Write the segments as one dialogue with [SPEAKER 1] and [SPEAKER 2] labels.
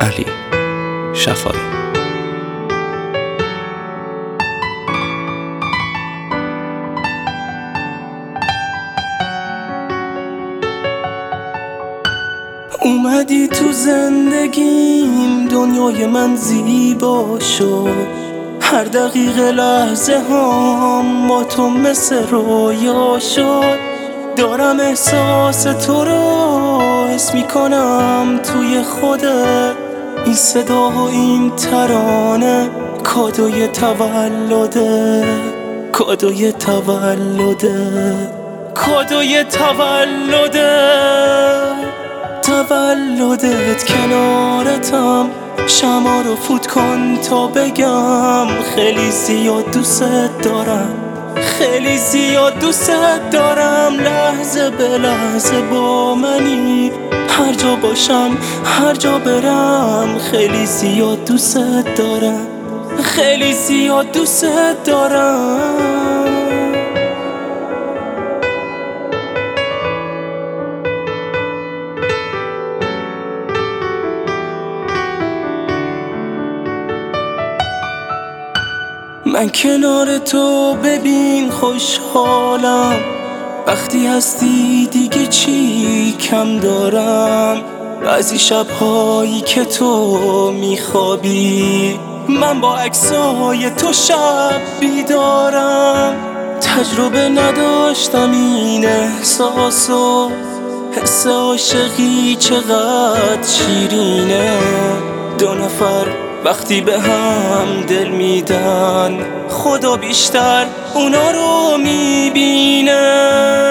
[SPEAKER 1] علی شفایی.
[SPEAKER 2] اومدی تو زندگیم، دنیای من زیبا شد. هر دقیقه لحظه هم با تو مثل رویا شد. دارم احساس تو رو حس میکنم توی خودت. این صدا و این ترانه کادوی تولده، کادوی تولده، کادوی تولده. تولدت کنارتم، شمع رو فوت کن تا بگم خیلی زیاد دوست دارم، خیلی زیاد دوست دارم. لحظه به لحظه با منی، هر جا باشم هر جا برم. خیلی زیاد دوست دارم، خیلی زیاد دوست دارم. من کنار تو ببین خوشحالم، وقتی هستی دیگه چی کم دارم. بعضی شبهایی که تو میخوابی من با عکسای تو شب بیدارم. تجربه نداشتم این احساسو، حس عاشقی چقدر شیرینه. دو نفر وقتی به هم دل میدن، خدا بیشتر اونا رو میبینه.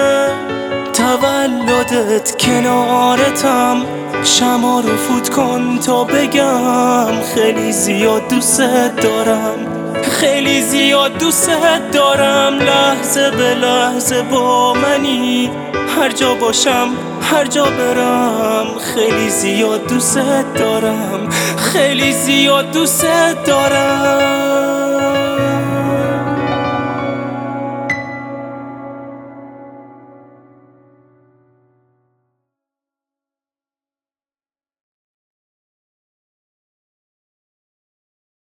[SPEAKER 2] تولدت کنارتم، شمع رو فوت کن تا بگم خیلی زیاد دوست دارم، خیلی زیاد دوست دارم. لحظه به لحظه با منی، هر جا باشم هر جا برم. خیلی زیاد دوست دارم، خیلی زیاد دوست دارم.